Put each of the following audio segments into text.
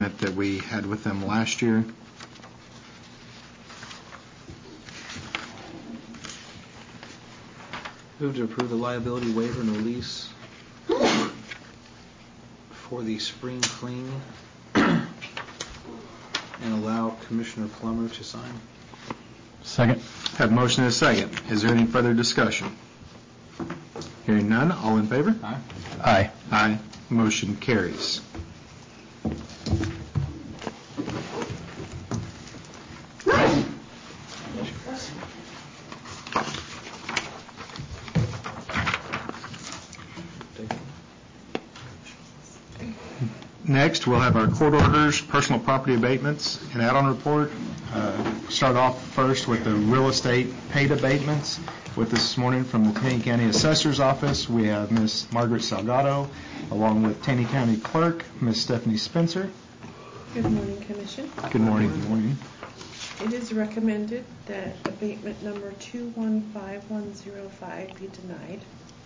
that we had with them last year. Move to approve the liability waiver and release for the spring clean and allow Commissioner Plummer to sign. Second. Have a motion and a second. Is there any further discussion? Hearing none, all in favor? Aye. Aye. Aye. Motion carries. Next, we'll have our court orders, personal property abatements, and add-on report. Start off first with the real estate paid abatements. With us this morning from the Taney County Assessor's Office, we have Ms. Margaret Salgado, along with Taney County Clerk, Ms. Stephanie Spencer. Good morning, Commission. Good morning. Good morning. It is recommended that abatement number 215105 be denied.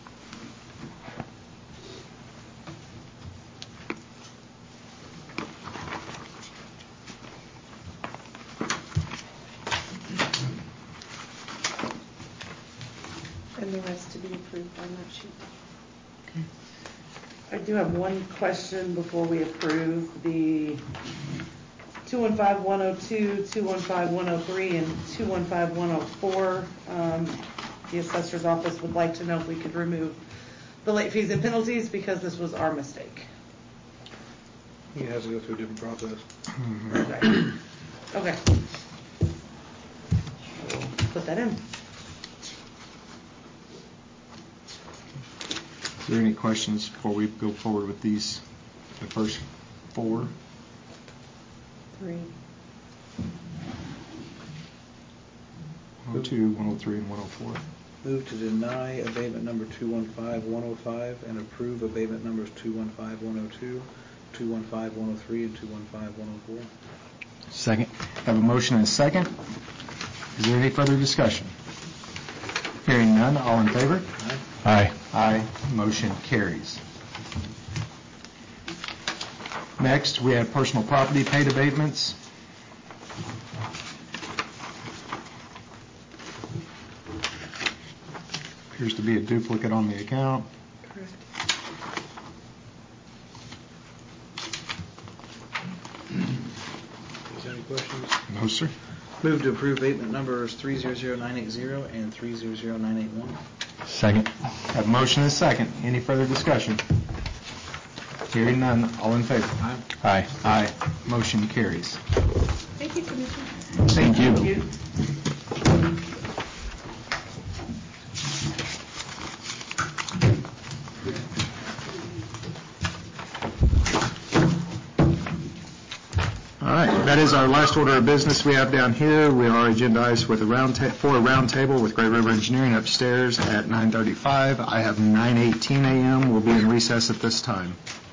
And the rest to be approved on that sheet. Okay. I do have one question before we approve the 215102, 215103, and 215104. The assessor's office would like to know if we could remove the late fees and penalties because this was our mistake. He has to go through a different process. Okay. Put that in. Is there any questions before we go forward with these, the first four? 3. 102, 103, and 104. Move to deny abatement number 215105 and approve abatement numbers 215102, 215103, and 215104. Second. Have a motion and a second. Is there any further discussion? Hearing none, all in favor? Aye. Aye. Motion carries. Next, we have personal property paid abatements. Appears to be a duplicate on the account. Correct. Is there any questions? No, sir. Move to approve abatement numbers 300980 and 300981. Second. Have a motion and a second. Any further discussion? Hearing none, all in favor? Aye. Aye. Aye. Motion carries. Thank you, Commission. Thank you. Thank you. All right, that is our last order of business we have down here. We are agendized with a round table with Great River Engineering upstairs at 9:35. I have 9:18 a.m. We'll be in recess at this time.